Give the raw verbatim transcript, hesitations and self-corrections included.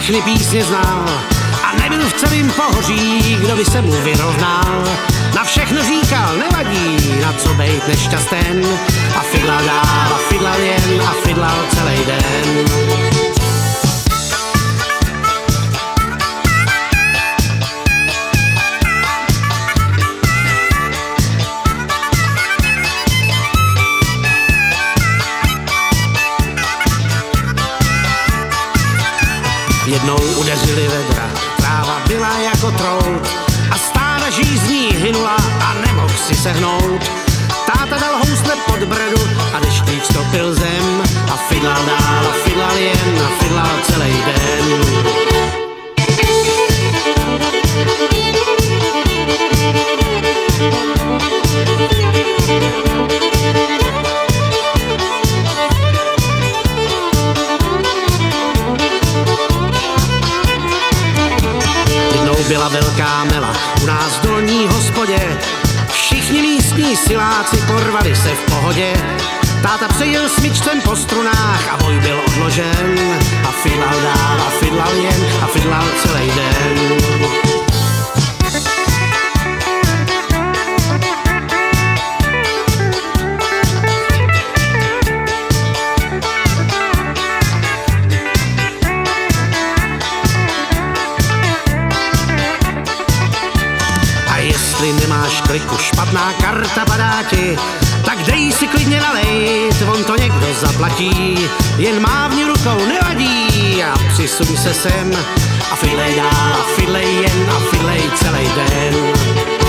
všechny písně znal a nebyl v celém pohoří, kdo by se mu vyrovnal. Na všechno říkal, nevadí, na co bejt nešťasten, a fidlal dál, a fidlal jen, a fidlal celý den. Jednou udeřili vedra, tráva byla jako trout a stáda žízní hynula a nemohl si sehnout. Táta dal housle pod bradu a deštník stopil zem a fidlal dál a fidlal jen a fidlal celý den. Byla velká mela u nás v dolní hospodě, všichni místní siláci porvali se v pohodě. Táta přejel smyčcem po strunách a boj byl odložen a fidlal dál a fidlal jen a fidlal celý den. Jestli nemáš kliku, špatná karta padá ti, tak dej si klidně nalejt, on to někdo zaplatí. Jen mávni rukou, nevadí, a přisuň se sem a fidlej dál, a fidlej jen, a fidlej celý den.